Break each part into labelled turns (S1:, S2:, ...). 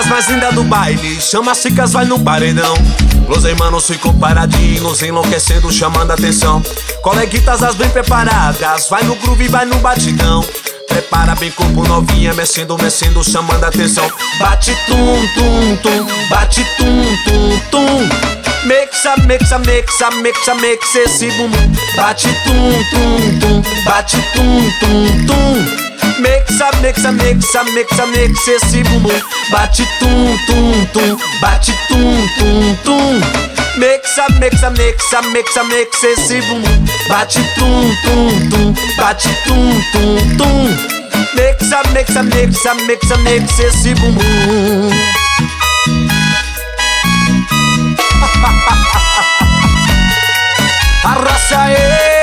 S1: mocitas mais lindas do baile, chama as chicas, vai no paredão. Los hermanos ficam paradinhos, enlouquecendo, chamando atenção. Coleguitas as bem preparadas, vai no groove, vai no batidão. Prepara bem corpo novinha, mexendo, mexendo, chamando atenção. Bate tum, tum, tum, bate tum, tum, tum. Mixa, mixa, mixa, mixa, mixa esse bumbum. Bate tum, tum, tum, bate tum, tum, tum. Mixa, mixa, mixa, mixa, mixa esse bumbum. Bate tum, tum, tum, bate tum, tum, tum. Mixa, mixa, mixa, mixa, mixa esse bumbum. Bate tum, tum, tum, bate tum, tum, tum. Mixa, mixa, mixa, mixa, mixa esse bumbum. Arrocha aí.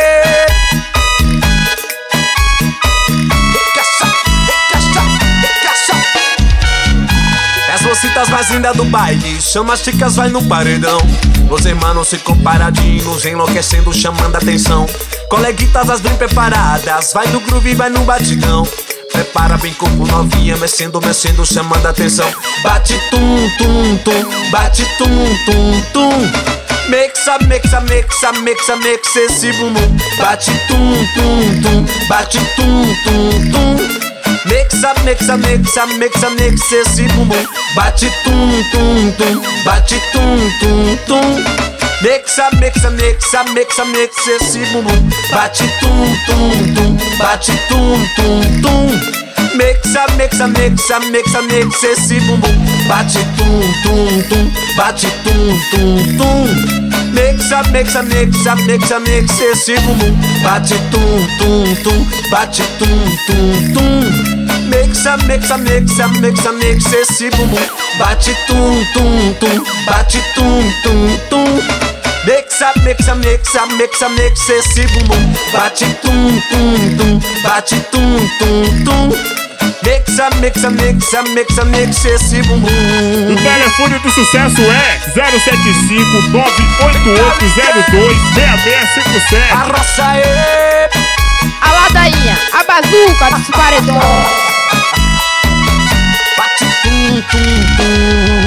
S1: As mocitas mais lindas do baile, chama as chicas, vai no paredão. Os hermanos ficam paradinhos, enlouquecendo, chamando atenção. Coleguitas as bem preparadas, vai no groove, vai no batidão. Prepara bem corpo novinha, mexendo, mexendo, chamando atenção. Bate tum, tum, tum, bate tum, tum, tum. Mixa, mixa, mixa, mixa, mixa esse bumbum. Bate tum, tum, tum, bate tum, tum, tum. Mixa, mixa, mixa, mixa, mixa esse bumbum. Bate tum, tum, tum, bate tum, tum, tum. Mixa, mixa, mixa, mixa, mixa esse bumbum. Bate tum, tum, tum, bate tum, tum, tum. Mixa, mixa, mixa, mixa, mixa esse bumbum. Bate tum, tum, tum, bate tum, tum, tum. Mixa, mixa, mixa, mixa, mixa esse bumbum. Bate tum, tum, tum, bate tum, tum, tum. Mixa, mixa, mixa, mixa, mixa esse bumbum. Bate tum, tum, tum, bate tum, tum, tum. Mixa, mixa, mixa, mixa, mixa esse bumbum. Bate tum, tum, tum, bate tum, tum, tum. Mixa, mixa, mixa, mixa, mixa esse bumbum.
S2: O telefone do sucesso é 075 98802 6657.
S1: Arrocha aí.
S3: A ladainha, a bazuca dos paredões.
S1: Bate tum, tum, tum.